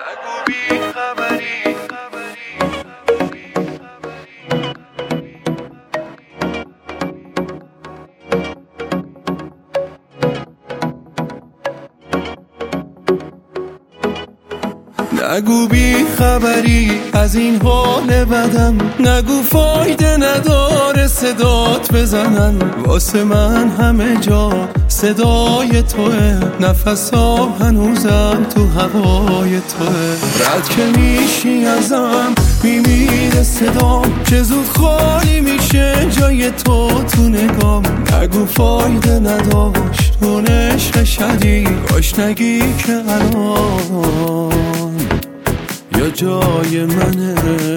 نگو بی خبری از این حال بدم، نگو فایده نداره صدات بزنن. واسه من همه جا صدای توه، نفسام هنوزم تو هوای توه. رد که میشی ازم میمیره صدام، چه زود خالی میشه جای تو تو نگام. نگو فایده نداشت اون عشق شدید، باش نگی که الان یا جای منه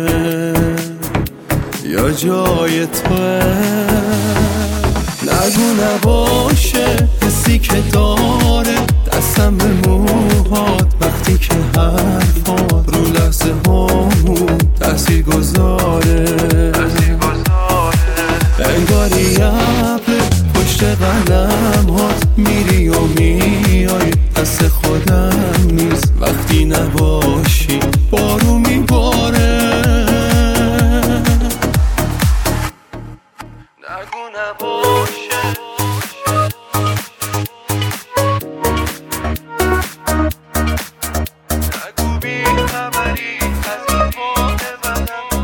یا جای توه. نگو نباشه حسی که داره دستم به موهات، وقتی که حرفات رو لحظه هامون تأثیر گذاره. انگاری ابر پشت قلم هات، میری و میای دست خودم نیست. وقتی نباشی بارو میباره. نگو نباشه نگو بی خبری از این حال بدم.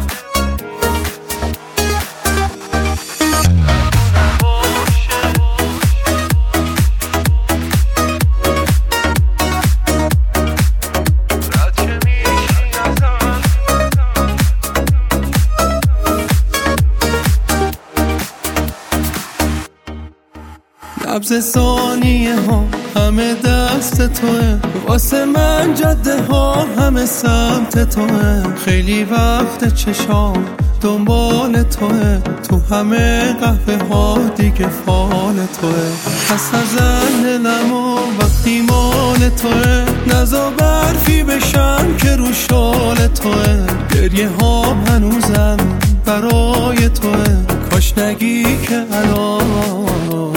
نبض ثانیه ها همه دست توه، واسه من جده ها همه سمت توه. خیلی وقت چشام دنبال توه، تو همه قهوه ها دیگه فال توه. پس نزن دلم و وقتی مال توه، نزا برفی بشم که رو شال توه. گریه ها هنوزم برای توه، کاش نگی که الان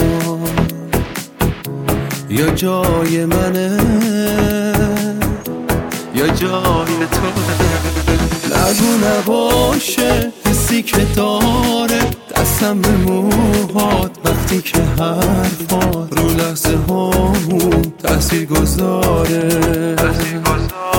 یا جای منه یا جای تو. نگو نباشه حسی که داره دستم به موهات، وقتی که حرفات رو لحظه هامون تأثیر گذاره.